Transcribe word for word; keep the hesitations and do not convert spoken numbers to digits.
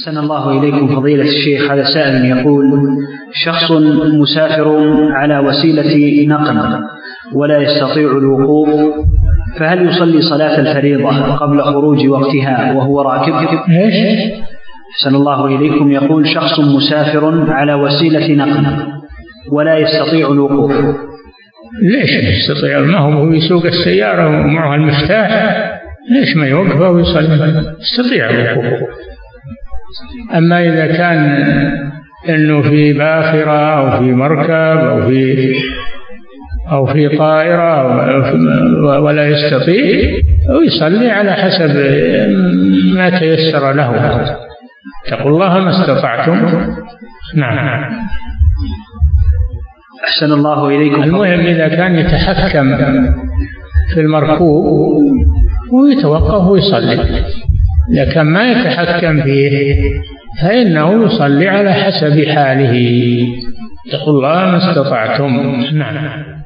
أحسن الله إليكم فضيلة الشيخ. هذا سائل يقول: شخص مسافر على وسيلة نقل ولا يستطيع الوقوف، فهل يصلي صلاة الفريضة قبل خروج وقتها وهو راكب؟ أحسن الله إليكم يقول: شخص مسافر على وسيلة نقل ولا يستطيع الوقوف. ليش يستطيع؟ ما هو يسوق السيارة ومعه المفتاح، ليش ما يوقف ويصلي؟ يستطيع الوقوف. أما إذا كان إنه في باخرة أو في مركب أو في أو في طائرة ولا يستطيع، ويصلي على حسب ما تيسر له. اتقوا الله ما استطعتم. نعم. أحسن الله إليكم. المهم إذا كان يتحكم في المركوب ويتوقف ويصلي، إذا كان ما يتحكم فيه فإنه يصلي على حسب حاله. اتقوا الله ما استطعتم. نعم.